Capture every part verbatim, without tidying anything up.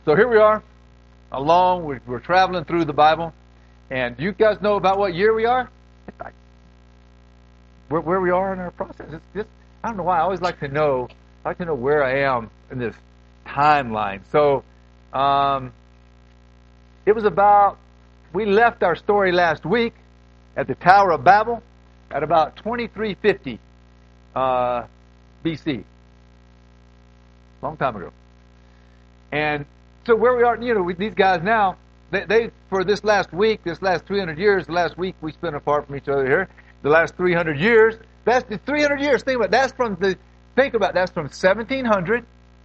So here we are, along. We're, we're traveling through the Bible, and do you guys know about what year we are? It's like where, where we are in our process. It's just I don't know why. I always like to know. I like to know where I am in this timeline. So um, it was about. We left our story last week at the Tower of Babel at about twenty-three fifty uh, B C. Long time ago. And so where we are, you know, with these guys now, they, they for this last week, this last three hundred years, the last week we spent apart from each other here, the last three hundred years, that's the three hundred years. Think about it, that's from the think about it, that's from seventeen hundred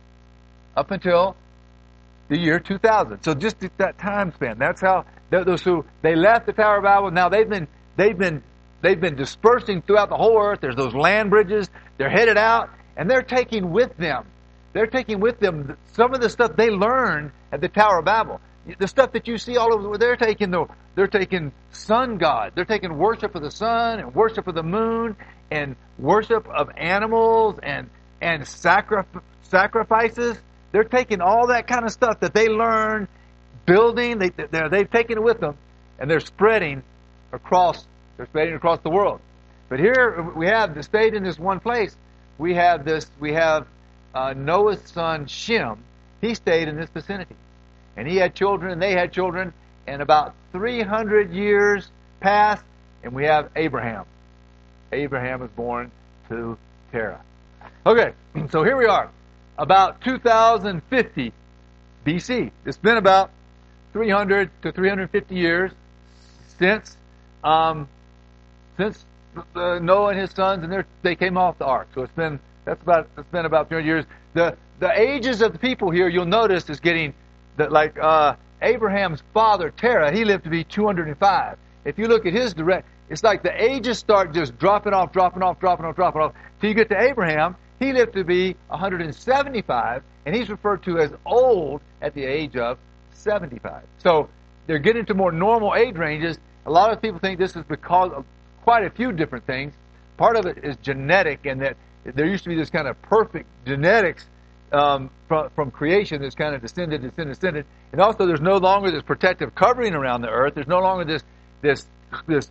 up until the year two thousand. So just that time span. That's how those who they left the Tower of Babel. Now they've been they've been they've been dispersing throughout the whole earth. There's those land bridges. They're headed out, and they're taking with them. They're taking with them some of the stuff they learned at the Tower of Babel. The stuff that you see all over, they're taking the, they're taking sun god. They're taking worship of the sun and worship of the moon and worship of animals and and sacrif- sacrifices. They're taking all that kind of stuff that they learned building. They they're, they've taken it with them, and they're spreading across. They're spreading across the world. But here we have the stayed in this one place. We have this. We have. Uh, Noah's son Shem, he stayed in this vicinity. And he had children, and they had children, and about three hundred years passed, and we have Abraham. Abraham was born to Terah. Okay, so here we are, about two thousand fifty B C. It's been about three hundred to three hundred fifty years since um, since uh, Noah and his sons, and they came off the ark. So it's been That's about. It's been about three hundred years. The the ages of the people here, you'll notice, is getting that like uh, Abraham's father Terah. He lived to be two hundred and five. If you look at his direct, it's like the ages start just dropping off, dropping off, dropping off, dropping off. Till you get to Abraham, he lived to be one hundred and seventy-five, and he's referred to as old at the age of seventy-five. So they're getting to more normal age ranges. A lot of people think this is because of quite a few different things. Part of it is genetic, and that there used to be this kind of perfect genetics um, from, from creation that's kind of descended, descended, descended. And also there's no longer this protective covering around the earth. There's no longer this this this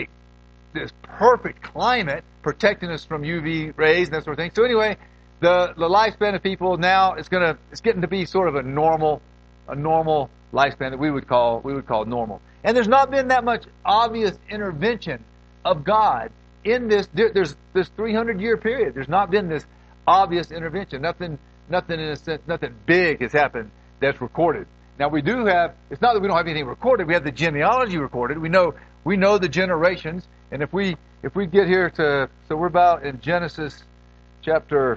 this perfect climate protecting us from U V rays and that sort of thing. So anyway, the, the lifespan of people now is gonna it's getting to be sort of a normal a normal lifespan that we would call we would call normal. And there's not been that much obvious intervention of God in this. There's this three hundred year period. There's not been this obvious intervention. Nothing, nothing in a sense, nothing big has happened that's recorded. Now we do have. It's not that we don't have anything recorded. We have the genealogy recorded. We know we know the generations. And if we if we get here to so we're about in Genesis chapter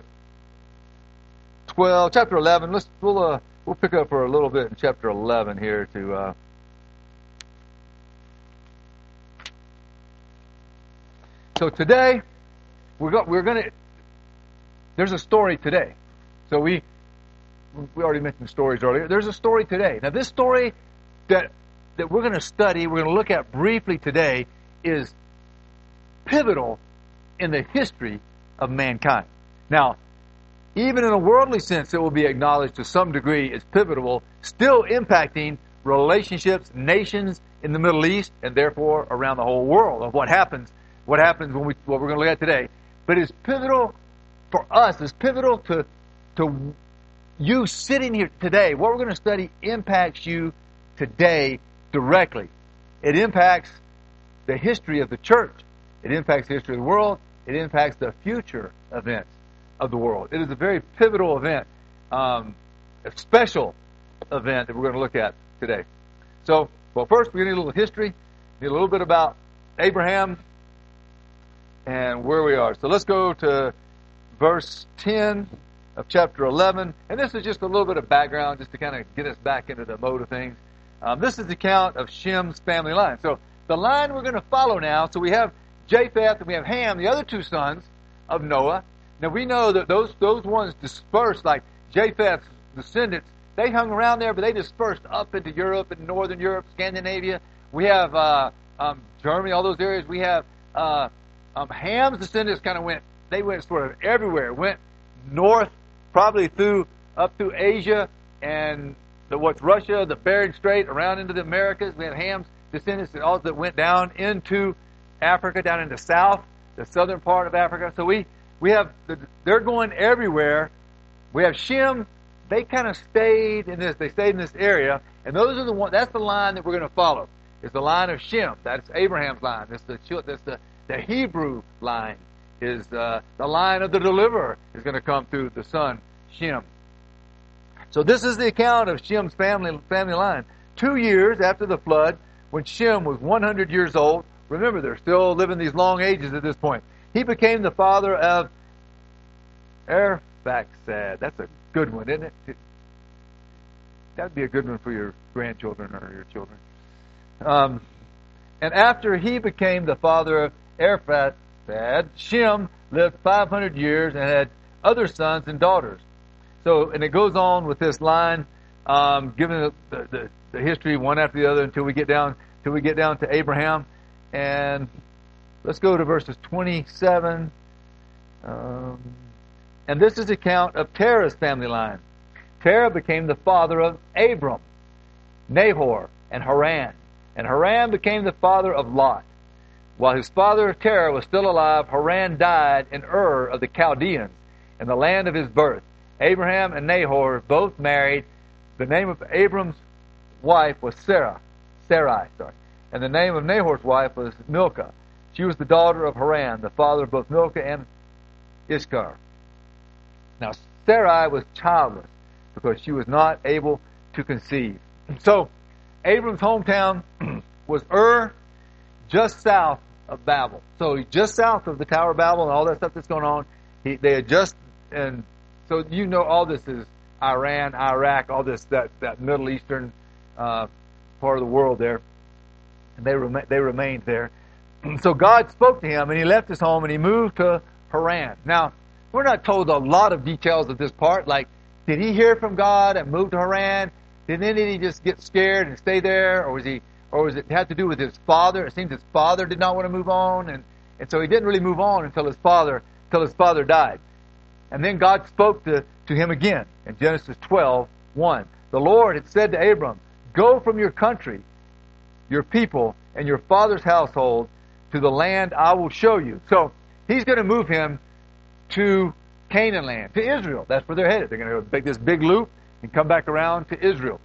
twelve, chapter eleven. Let's we'll uh, we'll pick up for a little bit in chapter eleven here to. Uh, So today, we're go, we're going to. There's a story today. So we we already mentioned stories earlier. There's a story today. Now this story that that we're going to study, we're going to look at briefly today, is pivotal in the history of mankind. Now, even in a worldly sense, it will be acknowledged to some degree as pivotal, still impacting relationships, nations in the Middle East, and therefore around the whole world of what happens. What happens when we what we're going to look at today, but it's pivotal for us. It's pivotal to to you sitting here today. What we're going to study impacts you today directly. It impacts the history of the church. It impacts the history of the world. It impacts the future events of the world. It is a very pivotal event, um, a special event that we're going to look at today. So, well, first we're going to need a little history, need a little bit about Abraham. And where we are. So let's go to verse ten of chapter eleven. And this is just a little bit of background just to kind of get us back into the mode of things. Um, this is the account of Shem's family line. So the line we're going to follow now, so we have Japheth and we have Ham, the other two sons of Noah. Now we know that those those ones dispersed, like Japheth's descendants, they hung around there, but they dispersed up into Europe and northern Europe, Scandinavia. We have uh, um, Germany, all those areas. We have... Uh, Um, Ham's descendants kind of went, they went sort of everywhere, went north, probably through, up through Asia, and the what's Russia, the Bering Strait, around into the Americas. We had Ham's descendants that all that went down into Africa, down into south, the southern part of Africa. So we we have the, they're going everywhere. We have Shem. They kind of stayed in this. They stayed in this area, and those are the one. That's the line that we're going to follow. It's the line of Shem. That's Abraham's line. That's the that's the the Hebrew line. Is uh, the line of the deliverer is going to come through the son Shem. So this is the account of Shem's family family line. Two years after the flood, when Shem was one hundred years old. Remember, they're still living these long ages at this point. He became the father of Arphaxad. That's a good one, isn't it? That would be a good one for your grandchildren or your children. Um, and after he became the father of Arphaxad, Shem lived five hundred years and had other sons and daughters. So, and it goes on with this line, um, given the, the, the, the history one after the other until we get down until we get down to Abraham. And let's go to verses twenty-seven. Um, and this is the account of Terah's family line. Terah became the father of Abram, Nahor, and Haran. And Haran became the father of Lot. While his father Terah was still alive, Haran died in Ur of the Chaldeans, in the land of his birth. Abraham and Nahor both married. The name of Abram's wife was Sarah, Sarai, sorry, and the name of Nahor's wife was Milcah. She was the daughter of Haran, the father of both Milcah and Ishkar. Now Sarai was childless because she was not able to conceive. So Abram's hometown was Ur, just south of Babel. So just south of the Tower of Babel and all that stuff that's going on. He, they had just, and so you know all this is Iran, Iraq, all this, that, that Middle Eastern uh, part of the world there. And they, rem- they remained there. So God spoke to him, and he left his home, and he moved to Haran. Now, we're not told a lot of details of this part, like, did he hear from God and move to Haran? Did then did he just get scared and stay there, or was he, or was it had to do with his father? It seems his father did not want to move on, and, and so he didn't really move on until his father until his father died. And then God spoke to, to him again in Genesis twelve one. The Lord had said to Abram, "Go from your country, your people, and your father's household to the land I will show you." So he's going to move him to Canaan land, to Israel. That's where they're headed. They're going to make this big loop and come back around to Israel.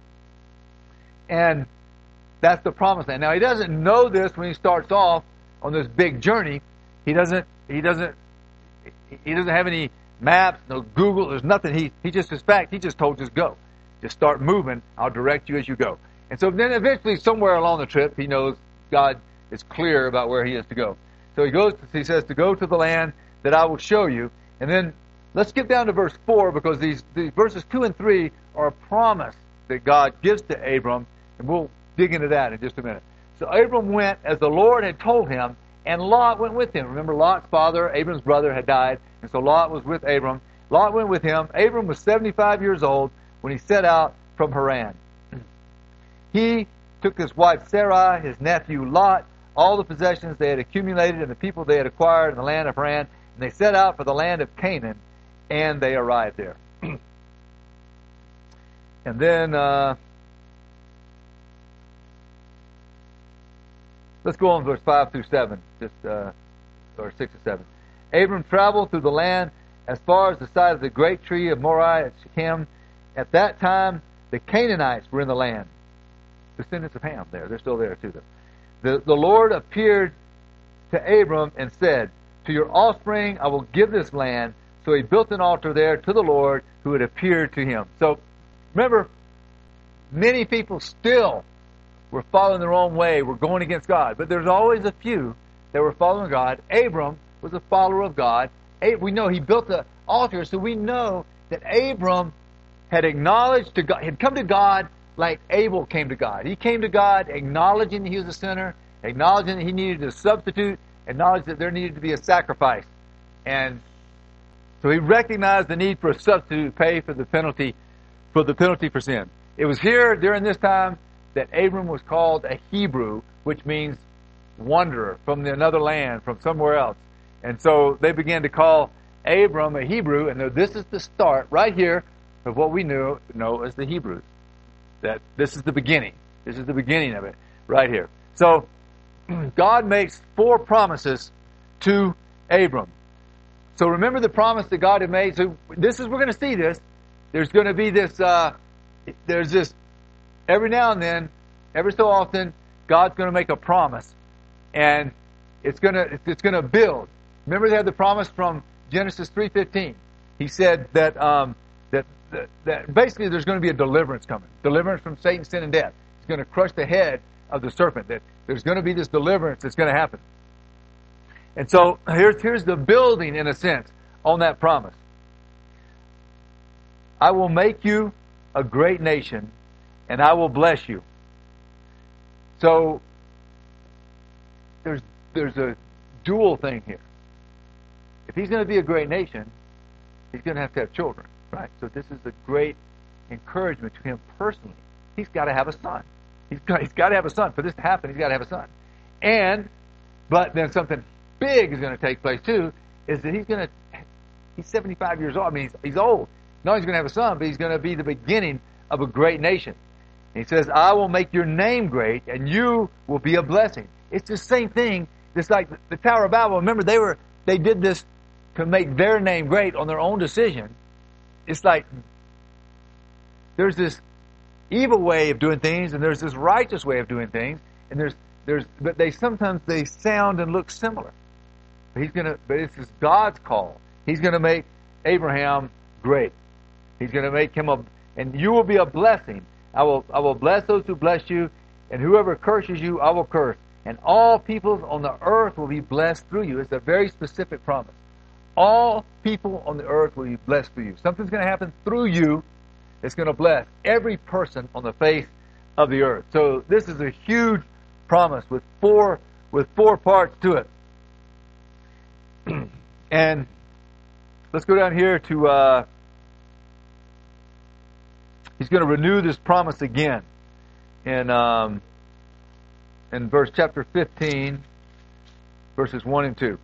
And that's the promised land. Now, he doesn't know this when he starts off on this big journey. He doesn't, he doesn't, he doesn't have any maps, no Google, there's nothing. He, he just, in fact, he just told, just go. Just start moving. I'll direct you as you go. And so then eventually, somewhere along the trip, he knows God is clear about where he is to go. So he goes, he says, to go to the land that I will show you. And then let's get down to verse four, because these, these verses two and three are a promise that God gives to Abram, and we'll dig into that in just a minute. So Abram went as the Lord had told him, and Lot went with him. Remember, Lot's father, Abram's brother, had died, and so Lot was with Abram. Lot went with him. Abram was seventy-five years old when he set out from Haran. He took his wife Sarai, his nephew Lot, all the possessions they had accumulated, and the people they had acquired in the land of Haran, and they set out for the land of Canaan, and they arrived there. And then, uh, let's go on to verse five through seven, just, uh, or six or seven. Abram traveled through the land as far as the side of the great tree of Moreh at Shechem. At that time, the Canaanites were in the land. Descendants of Ham there. They're still there too, though. The, the Lord appeared to Abram and said, "To your offspring I will give this land." So he built an altar there to the Lord who had appeared to him. So, remember, many people still were following their own way, were going against God. But there's always a few that were following God. Abram was a follower of God. We know he built the altar, so we know that Abram had acknowledged to God, had come to God like Abel came to God. He came to God acknowledging that he was a sinner, acknowledging that he needed a substitute, acknowledging that there needed to be a sacrifice. And so he recognized the need for a substitute to pay for the penalty for the penalty for sin. It was here during this time that Abram was called a Hebrew, which means wanderer from another land, from somewhere else. And so they began to call Abram a Hebrew, and this is the start right here of what we knew know as the Hebrews. That this is the beginning. This is the beginning of it right here. So God makes four promises to Abram. So remember the promise that God had made. So this is, we're going to see this. There's going to be this, uh, there's this, every now and then, every so often, God's going to make a promise. And it's going to, it's going to build. Remember they had the promise from Genesis three fifteen. He said that, um, that, that, that basically there's going to be a deliverance coming. Deliverance from Satan, sin, and death. He's going to crush the head of the serpent. That there's going to be this deliverance that's going to happen. And so here's, here's the building, in a sense, on that promise. I will make you a great nation, and I will bless you. So there's there's a dual thing here. If he's going to be a great nation, he's going to have to have children, right? So this is a great encouragement to him personally. He's got to have a son. He's got, he's got to have a son. For this to happen, he's got to have a son. And, but then something big is going to take place too, is that he's going to, he's seventy-five years old. I mean, he's, he's old. Not only he's going to have a son, but he's going to be the beginning of a great nation. And he says, I will make your name great, and you will be a blessing. It's the same thing. It's like the Tower of Babel. Remember, they were they did this to make their name great on their own decision. It's like there's this evil way of doing things, and there's this righteous way of doing things, and there's there's but they sometimes they sound and look similar. But he's gonna but this is God's call. He's gonna make Abraham great. He's gonna make him a and you will be a blessing. I will I will bless those who bless you, and whoever curses you, I will curse. And all peoples on the earth will be blessed through you. It's a very specific promise. All people on the earth will be blessed through you. Something's going to happen through you that's going to bless every person on the face of the earth. So this is a huge promise with four with four parts to it. And let's go down here to uh, he's going to renew this promise again in um, in verse chapter fifteen, verses one and two.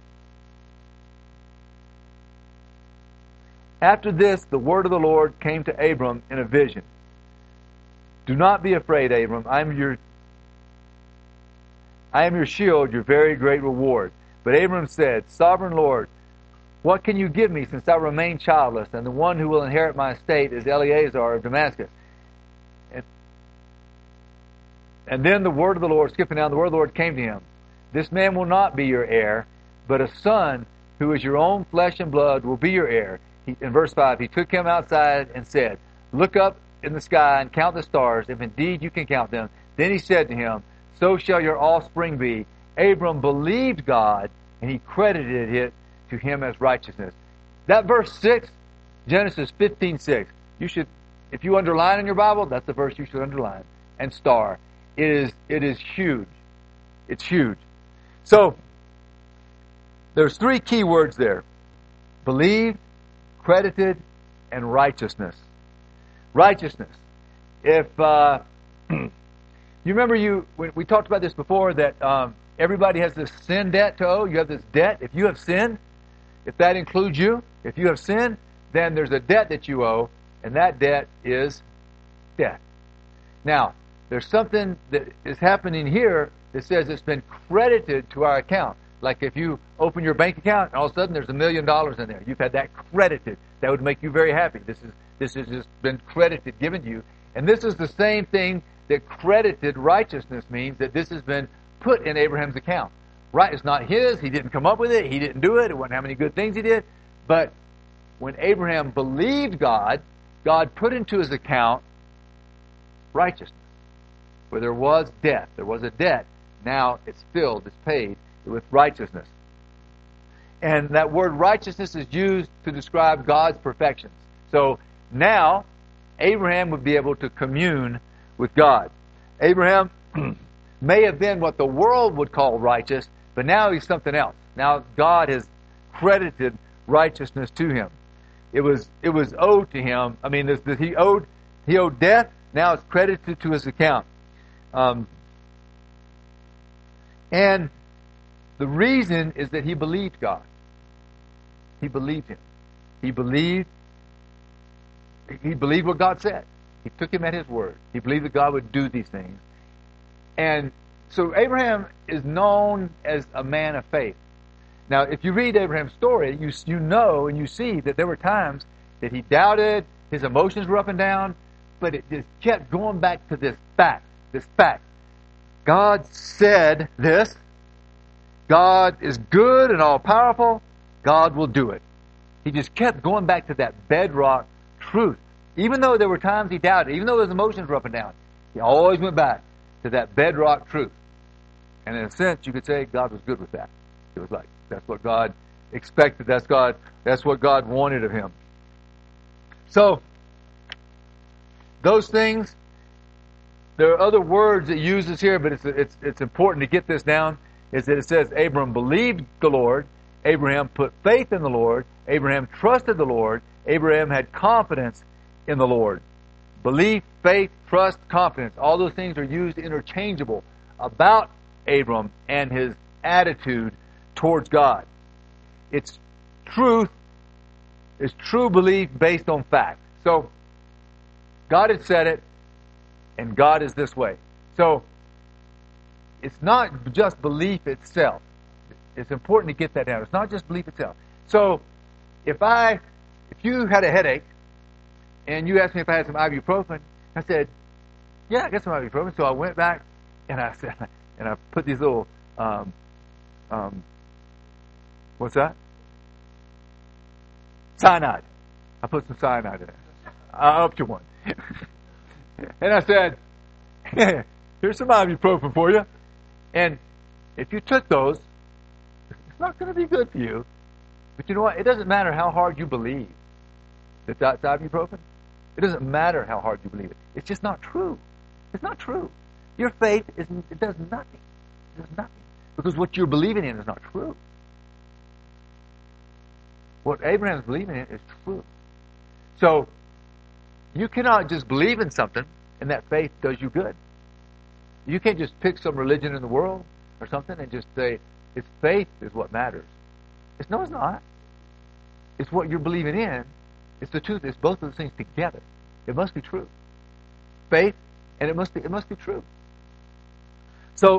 After this, the word of the Lord came to Abram in a vision. Do not be afraid, Abram. I am your I am your shield, your very great reward. But Abram said, Sovereign Lord, what can you give me since I remain childless, and the one who will inherit my estate is Eleazar of Damascus? And, and then the word of the Lord, skipping down, the word of the Lord came to him. This man will not be your heir, but a son who is your own flesh and blood will be your heir. He, in verse five, he took him outside and said, Look up in the sky and count the stars, if indeed you can count them. Then he said to him, So shall your offspring be. Abram believed God, and he credited it to him as righteousness. That verse six, Genesis fifteen six. You should, if you underline in your Bible, that's the verse you should underline and star. It is it is huge. It's huge. So there's three key words there: believed, credited, and righteousness. Righteousness. If uh, you remember, you we, we talked about this before, that um, everybody has this sin debt to owe. You have this debt. If you have sinned, if that includes you, if you have sinned, then there's a debt that you owe, and that debt is death. Now, there's something that is happening here that says it's been credited to our account. Like if you open your bank account and all of a sudden there's a million dollars in there. You've had that credited. That would make you very happy. This is this has just been credited, given to you. And this is the same thing that credited righteousness means, that this has been put in Abraham's account. Right? It's not his. He didn't come up with it. He didn't do it. It wasn't how many good things he did. But when Abraham believed God, God put into his account righteousness. Where there was debt. There was a debt. Now it's filled. It's paid with righteousness. And that word righteousness is used to describe God's perfections. So now Abraham would be able to commune with God. Abraham may have been what the world would call righteous, but now he's something else. Now God has credited righteousness to him. It was it was owed to him. I mean, this, this, he owed he owed death. Now it's credited to his account. Um, and the reason is that he believed God. He believed him. He believed. He believed what God said. He took him at his word. He believed that God would do these things. And so Abraham is known as a man of faith. Now, if you read Abraham's story, you you know and you see that there were times that he doubted, his emotions were up and down, but it just kept going back to this fact, this fact. God said this. God is good and all-powerful. God will do it. He just kept going back to that bedrock truth. Even though there were times he doubted, even though his emotions were up and down, he always went back to that bedrock truth. And in a sense, you could say God was good with that. It was like, that's what God expected. That's God. That's what God wanted of him. So, those things, there are other words it uses here, but it's it's it's important to get this down, is that it says Abram believed the Lord, Abraham put faith in the Lord, Abraham trusted the Lord, Abraham had confidence in the Lord. Belief, faith, trust, confidence, all those things are used interchangeable about Abram and his attitude towards God. It's truth, it's true belief based on fact. So, God had said it, and God is this way. So, it's not just belief itself. It's important to get that down. It's not just belief itself. So, if I, if you had a headache, and you asked me if I had some ibuprofen, I said, yeah, I got some ibuprofen. So I went back, and I said, and I put these little, um, um, what's that? Cyanide. I put some cyanide in it. I upped you one. And I said, here's some ibuprofen for you. And if you took those, it's not going to be good for you. But you know what? It doesn't matter how hard you believe that that's ibuprofen. It doesn't matter how hard you believe it. It's just not true. It's not true. Your faith is it does nothing. It does nothing. Because what you're believing in is not true. What Abraham's believing in is true. So, you cannot just believe in something and that faith does you good. You can't just pick some religion in the world or something and just say, it's faith is what matters. It's no, it's not. It's what you're believing in. It's the truth. It's both of those things together. It must be true. Faith, and it must be it must be true. So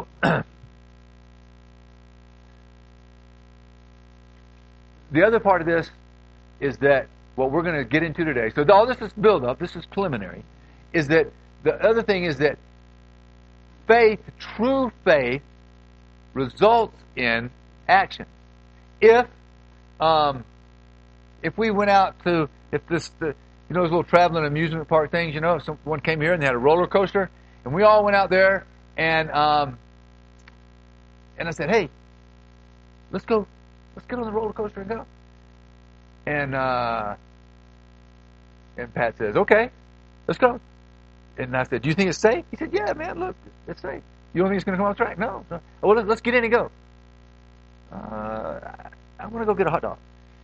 the other part of this is that what we're going to get into today. So all this is build up. This is preliminary. Is that the other thing is that faith, true faith, results in action. If um, if we went out to if this the, you know those little traveling amusement park things, you know, if someone came here and they had a roller coaster, and we all went out there and um, and I said, hey, let's go, let's get on the roller coaster and go. And uh, and Pat says, okay, let's go. And I said, do you think it's safe? He said, yeah, man, look, it's safe. You don't think it's going to come off the track? No. no. Well, let's, let's get in and go. Uh, I, I want to go get a hot dog.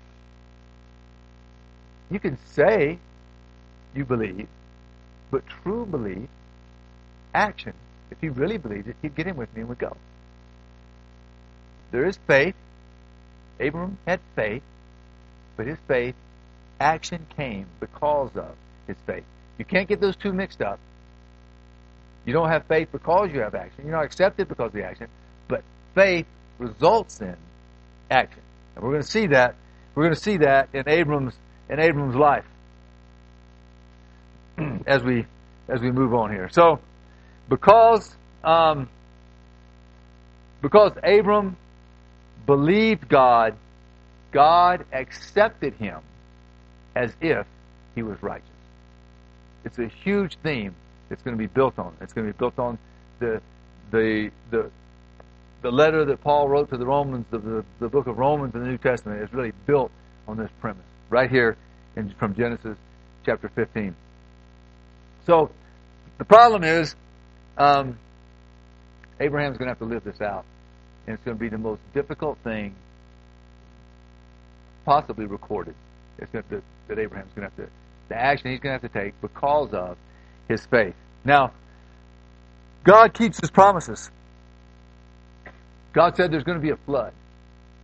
You can say you believe, but true belief, action, if he really believes it, he'd get in with me and we'd go. There is faith. Abram had faith, but his faith, action came because of his faith. You can't get those two mixed up. You don't have faith because you have action. You're not accepted because of the action, but faith results in action. And we're going to see that. We're going to see that in Abram's in Abram's life as we as we move on here. So, because um, because Abram believed God, God accepted him as if he was righteous. It's a huge theme that's going to be built on. It's going to be built on the the the the letter that Paul wrote to the Romans, the, the, the book of Romans in the New Testament is really built on this premise right here in, from Genesis chapter fifteen. So the problem is um, Abraham's going to have to live this out, and it's going to be the most difficult thing possibly recorded. It's going to, that Abraham's going to have to the action he's going to have to take because of his faith. Now, God keeps his promises. God said there's going to be a flood.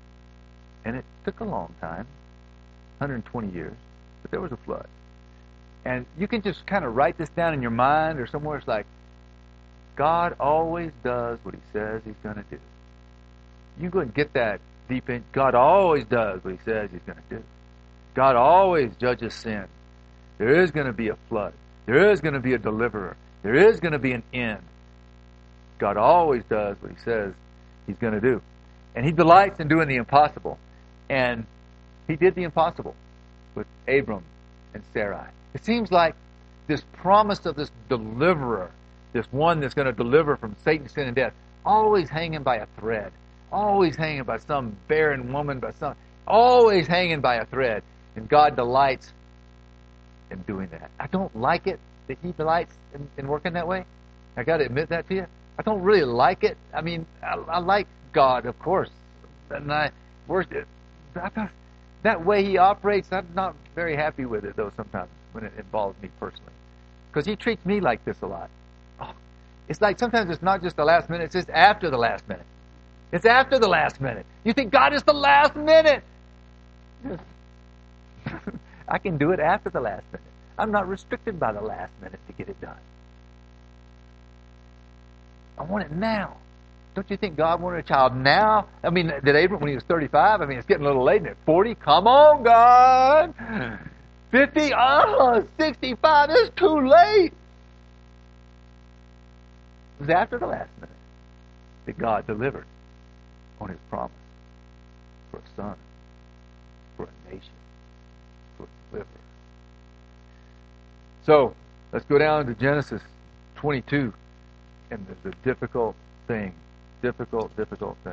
And it took a long time, one hundred twenty years, but there was a flood. And you can just kind of write this down in your mind or somewhere. It's like, God always does what he says he's going to do. You go and get that deep in. God always does what he says he's going to do. God always judges sin. There is going to be a flood. There is going to be a deliverer. There is going to be an end. God always does what he says he's going to do. And he delights in doing the impossible. And he did the impossible with Abram and Sarai. It seems like this promise of this deliverer, this one that's going to deliver from Satan, sin, and death, always hanging by a thread. Always hanging by some barren woman, by some, always hanging by a thread. And God delights in doing that. I don't like it that he delights in, in working that way. I got to admit that to you. I don't really like it. I mean, I, I like God, of course, and I worship. That way he operates, I'm not very happy with it, though, sometimes when it involves me personally. Because he treats me like this a lot. Oh, it's like sometimes it's not just the last minute, it's just after the last minute. It's after the last minute. You think God is the last minute. I can do it after the last minute. I'm not restricted by the last minute to get it done. I want it now. Don't you think God wanted a child now? I mean, did Abram when he was thirty-five? I mean, it's getting a little late. At forty? Come on, God! fifty? Oh, sixty-five? It's too late. It was after the last minute that God delivered on his promise for a son, for a nation, for a deliverer. So, let's go down to Genesis twenty-two and the, the difficult thing. Difficult, difficult thing.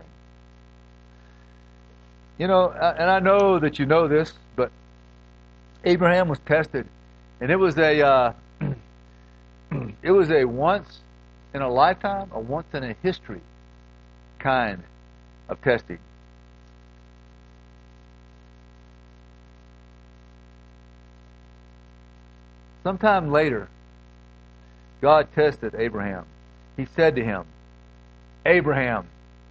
You know, and I know that you know this, but Abraham was tested, and it was a uh, it was a once in a lifetime, a once in a history kind of testing. Sometime later, God tested Abraham. He said to him, Abraham,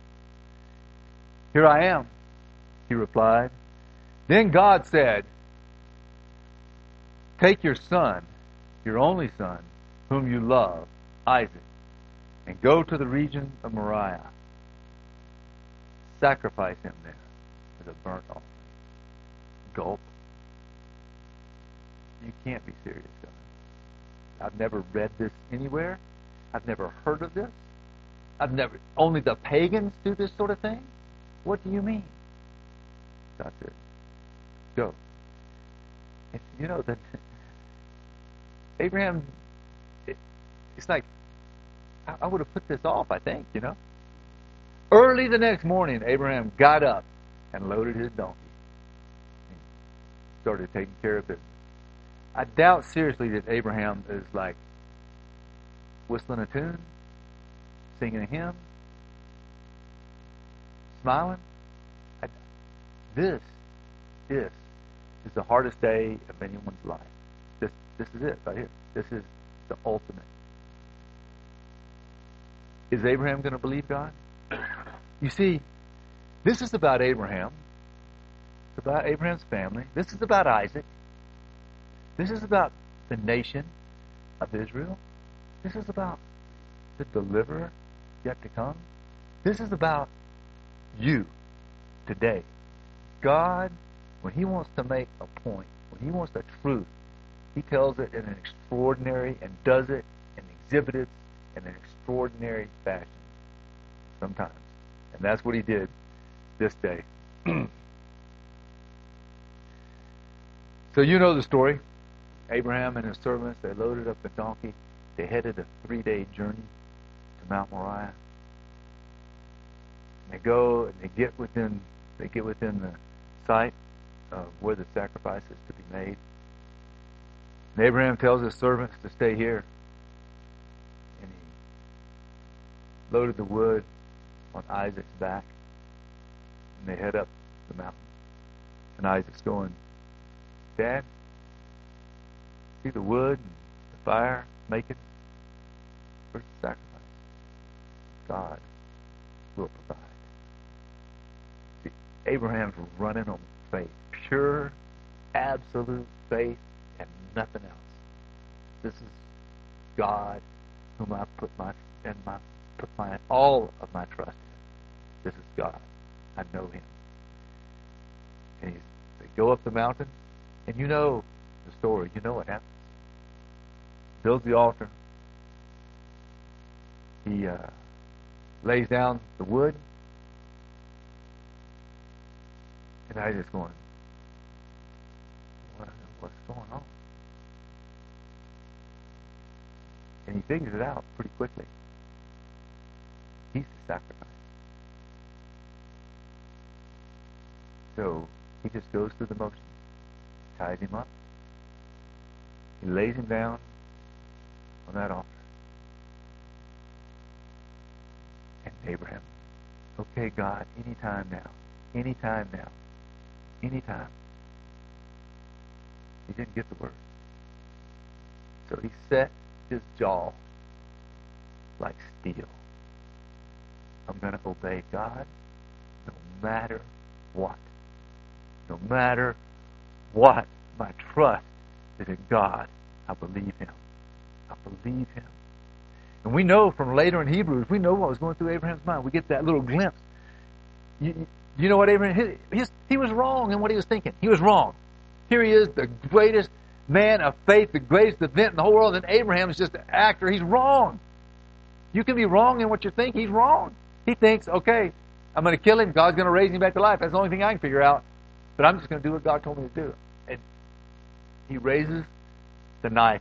here I am, he replied. Then God said, take your son, your only son, whom you love, Isaac, and go to the region of Moriah. Sacrifice him there as a burnt offering. Gulp. You can't be serious, God. I've never read this anywhere. I've never heard of this. I've never, only the pagans do this sort of thing? What do you mean? God said, go. And, you know, that Abraham, it, it's like, I, I would have put this off, I think, you know. Early the next morning, Abraham got up and loaded his donkey and started taking care of business. I doubt seriously that Abraham is like whistling a tune, singing a hymn, smiling. I, this, this is the hardest day of anyone's life. This, this is it right here. This is the ultimate. Is Abraham going to believe God? You see, this is about Abraham. It's about Abraham's family. This is about Isaac. This is about the nation of Israel. This is about the deliverer yet to come. This is about you today. God, when he wants to make a point, when he wants a truth, he tells it in an extraordinary and does it and exhibits it in an extraordinary fashion sometimes. And that's what he did this day. So you know the story. Abraham and his servants, they loaded up the donkey. They headed a three-day journey to Mount Moriah. And they go and they get within they get within the site of where the sacrifice is to be made. And Abraham tells his servants to stay here. And he loaded the wood on Isaac's back. And they head up the mountain. And Isaac's going, Dad, see the wood and the fire making? Where's the sacrifice? God will provide. See, Abraham's running on faith. Pure, absolute faith and nothing else. this is God whom I put my and my put my all of my trust in. This is God. I know Him. And he's, they go up the mountain, and you know the story. You know what happens. Builds the altar. He uh, lays down the wood. And Isaac's going, what, what's going on? And he figures it out pretty quickly. He's the sacrifice. So he just goes through the motions, ties him up. He lays him down on that altar. And Abraham, okay, God, anytime now, anytime now, anytime. He didn't get the word. So he set his jaw like steel. I'm going to obey God no matter what. No matter what. My trust is in God. I believe Him. I believe Him. And we know from later in Hebrews, we know what was going through Abraham's mind. We get that little glimpse. You, you know what Abraham, his, his, he was wrong in what he was thinking. He was wrong. Here he is, the greatest man of faith, the greatest event in the whole world, and Abraham is just an actor. He's wrong. You can be wrong in what you think. He's wrong. He thinks, okay, I'm going to kill him. God's going to raise him back to life. That's the only thing I can figure out. But I'm just going to do what God told me to do. And he raises the knife.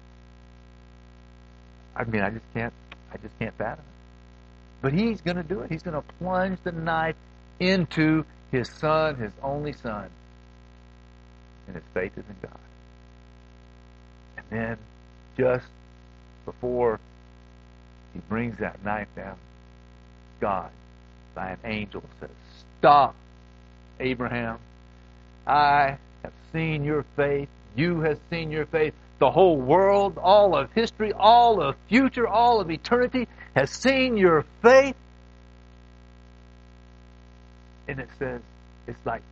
I mean, I just can't, I just can't fathom it. But he's going to do it. He's going to plunge the knife into his son, his only son. And his faith is in God. And then, just before he brings that knife down, God, by an angel, says, "Stop, Abraham. I have seen your faith. You have seen your faith. The whole world, all of history, all of future, all of eternity has seen your faith." And it says, it's like,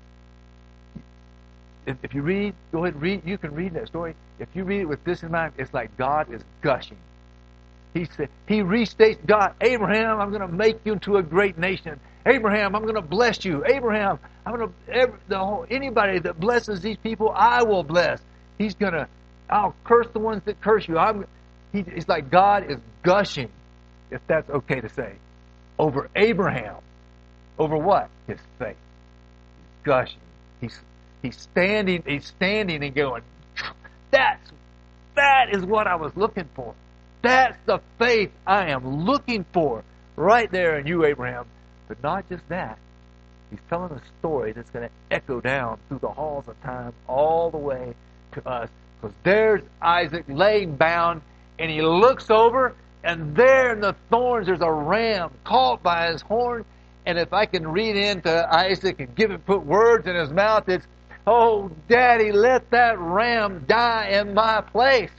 if, if you read, go ahead and read, you can read that story. If you read it with this in mind, it's like God is gushing. He said, he restates, God, Abraham, I'm going to make you into a great nation. Abraham, I'm going to bless you. Abraham, I'm going to, every, the whole, anybody that blesses these people, I will bless. He's going to, I'll curse the ones that curse you. I'm, he, it's like God is gushing, if that's okay to say, over Abraham. Over what? His faith. He's gushing. He's he's standing. He's standing and going, That's that is what I was looking for. That's the faith I am looking for, right there in you, Abraham. But not just that. He's telling a story that's going to echo down through the halls of time all the way to us. Because there's Isaac laying bound, and he looks over, and there in the thorns there's a ram caught by his horn. And if I can read into Isaac and give him, put words in his mouth, it's, "Oh, Daddy, let that ram die in my place."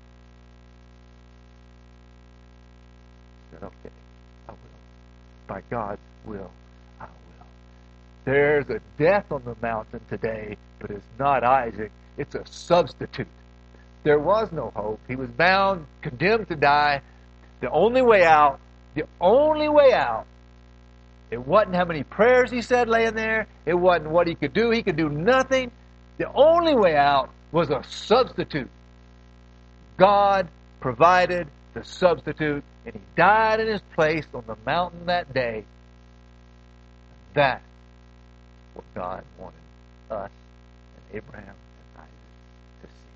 I said, okay, I will. By God's will, I will. There's a death on the mountain today, but it's not Isaac. It's a substitute. There was no hope. He was bound, condemned to die. The only way out, the only way out, it wasn't how many prayers he said laying there. It wasn't what he could do. He could do nothing. The only way out was a substitute. God provided the substitute, and he died in his place on the mountain that day. That's what God wanted us and Abraham and Isaac to see.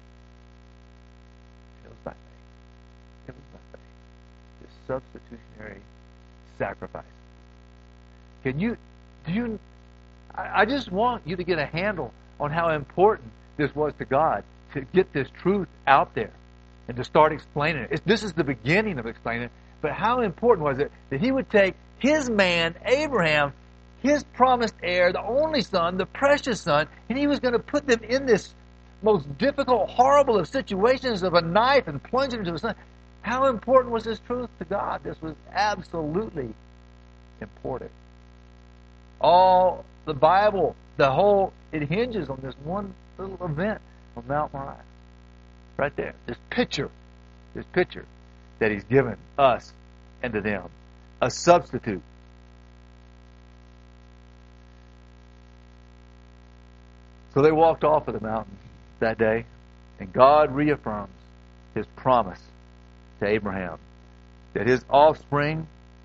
It was by faith. It was by faith. This substitutionary sacrifice. Can you, do you, I, I just want you to get a handle on how important this was to God to get this truth out there and to start explaining it. It's, this is the beginning of explaining it, but how important was it that he would take his man, Abraham, his promised heir, the only son, the precious son, and he was going to put them in this most difficult, horrible of situations of a knife and plunge it into his son. How important was this truth to God? This was absolutely important. All the Bible, the whole, it hinges on this one little event on Mount Moriah. Right there. This picture. This picture that He's given us and to them. A substitute. So they walked off of the mountain that day, and God reaffirms His promise to Abraham that his offspring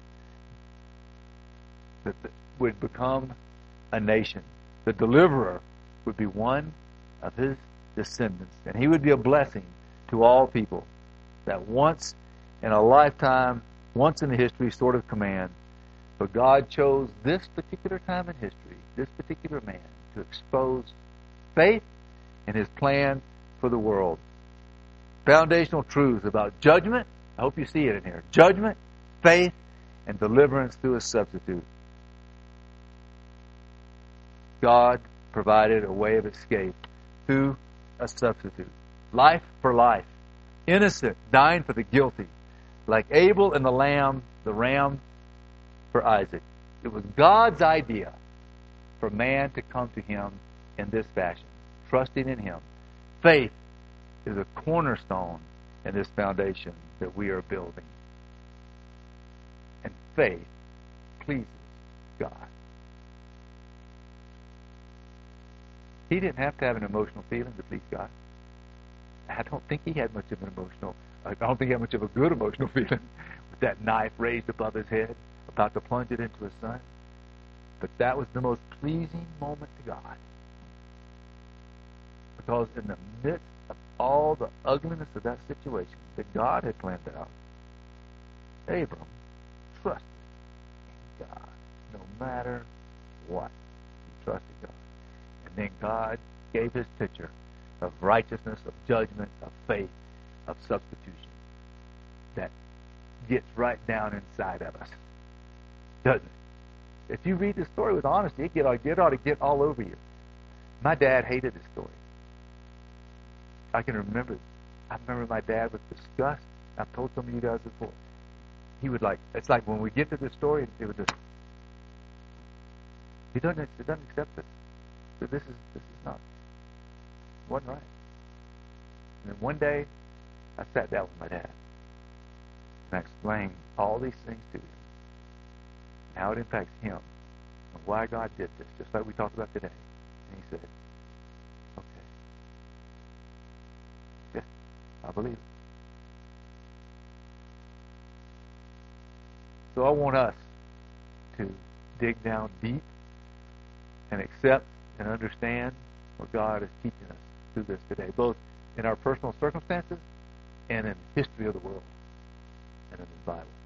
that would become a nation. The deliverer would be one of his descendants, and he would be a blessing to all people. That once in a lifetime, once in the history sort of command. But God chose this particular time in history, this particular man, to expose faith and His plan for the world. Foundational truths about judgment. I hope you see it in here. Judgment, faith, and deliverance through a substitute. God provided a way of escape through a substitute. Life for life. Innocent, dying for the guilty. Like Abel and the lamb, the ram for Isaac. It was God's idea for man to come to Him in this fashion, trusting in Him. Faith is a cornerstone in this foundation that we are building. And faith pleases God. He didn't have to have an emotional feeling to please God. I don't think he had much of an emotional, I don't think he had much of a good emotional feeling with that knife raised above his head, about to plunge it into his son. But that was the most pleasing moment to God. Because in the midst of all the ugliness of that situation that God had planned out, Abram trusted in God no matter what. He trusted God. And then God gave His picture of righteousness, of judgment, of faith, of substitution that gets right down inside of us. Doesn't it? If you read the story with honesty, it, get, it ought to get all over you. My dad hated this story. I can remember, I remember my dad with disgust. I've told some of you guys before. He would like, it's like when we get to this story, it would just, he doesn't, he doesn't accept it. So this is, this is not, wasn't right. And then one day, I sat down with my dad, and I explained all these things to him, and how it impacts him, and why God did this, just like we talked about today. And he said, okay. Yeah, I believe it. So I want us to dig down deep and accept and understand what God is teaching us through this today, both in our personal circumstances and in the history of the world and in the Bible.